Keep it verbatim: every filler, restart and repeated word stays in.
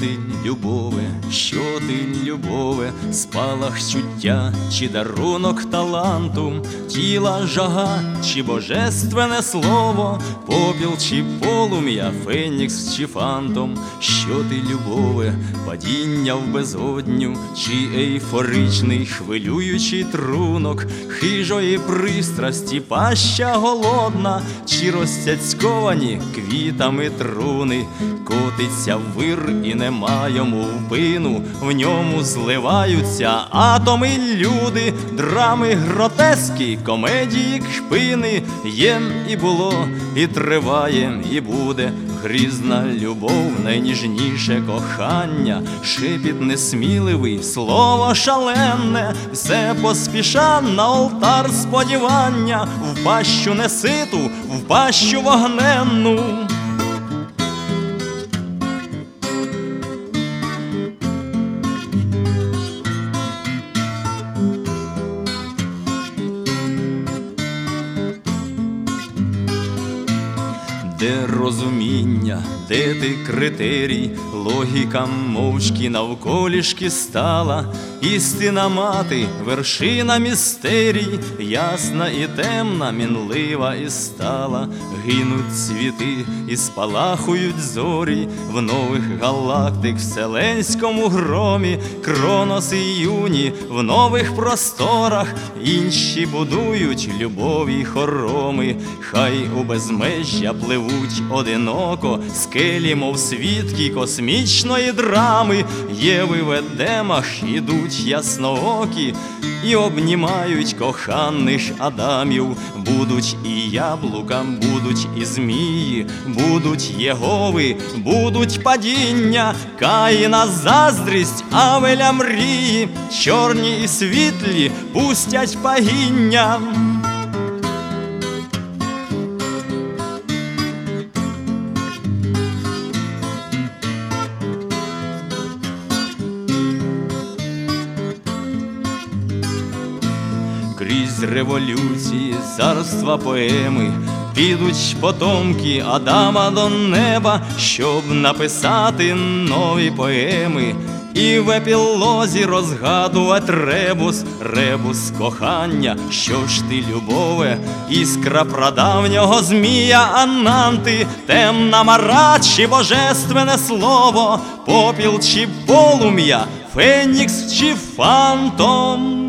ти, любове, що ти, любове, спалах чуття чи дарунок таланту, тіла жага чи божественне слово, попіл чи полум'я, фенікс чи фантом, що ти, любове, падіння в безодню, чи ейфоричний хвилюючий трунок, хижої пристрасті паща голодна, чи розцяцьковані квітами труни, котиться вир і нема йому впину, в ньому зливаються атоми й люди, драми, гротески, комедії, кшпини, є і було, і триває, і буде грізна любов, найніжніше кохання, шепіт несміливий, слово шаленне, все поспіша на алтар сподівання, в пащу неситу, в пащу вогненну. Де розуміння, де ти критерій, логіка мовчки навколішки стала, істина мати, вершина містерій, ясна і темна, мінлива і стала. Гинуть цвіти і спалахують зорі в нових галактик вселенському громі, Кронос і юні в нових просторах, інші будують любові хороми, хай у безмежжя пливуть одиноко скелі, мов свідки космічної драми, Єви в Едемах ідуть ясноокі і обнімають коханих Адамів. Будуть і яблука, будуть і змії, будуть Єгови, будуть падіння, Каїна заздрість, Авеля мрії, чорні і світлі пустять пагіння. Крізь революції, царства поеми підуть потомки Адама до неба, щоб написати нові поеми і в епілозі розгадувати ребус, ребус кохання. Що ж ти, любове, іскра прадавнього змія Ананти, темна мара чи божественне слово, попіл чи полум'я, фенікс чи фантом?